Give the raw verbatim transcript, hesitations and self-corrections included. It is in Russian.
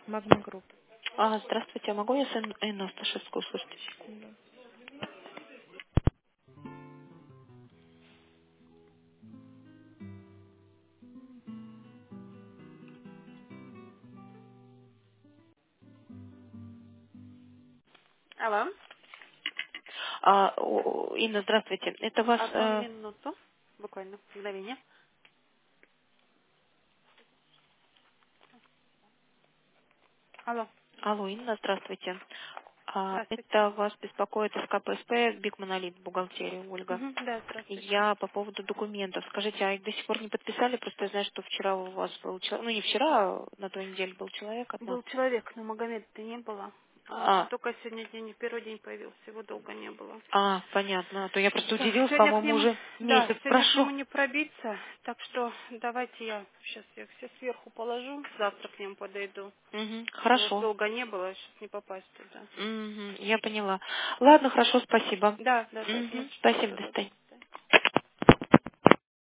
Магна Групп. А, здравствуйте, а могу я с Ин- Инну Сташевскую услышать? Секунду. Алло. А, о, Инна, здравствуйте. Это вас... Одну э, минуту. Буквально. Мгновение. Алло. Алло, Инна, здравствуйте. А, Здравствуйте. это вас беспокоит эс ка пэ эс пэ, Биг Монолит, бухгалтерия, Ольга. Мгм, да, здравствуйте. Я по поводу документов. Скажите, а их до сих пор не подписали? Просто я знаю, что вчера у вас был человек... Ну, не вчера, а на той неделе был человек от нас. Был человек, но Магомеда-то не было. Он А, только сегодня день, первый день появился, его долго не было. а, понятно. А то я просто Да, удивилась, сегодня к по-моему, нему, уже да, месяц сегодня к прошел. нему не пробиться, так что давайте я сейчас я все сверху положу, завтра к нему подойду. Мгм, Его ж хорошо. долго не было, сейчас не попасть туда. Мгм, я поняла. Ладно, хорошо, спасибо. Да, да, да, Мгм, значит, спасибо, все, до да. свидания.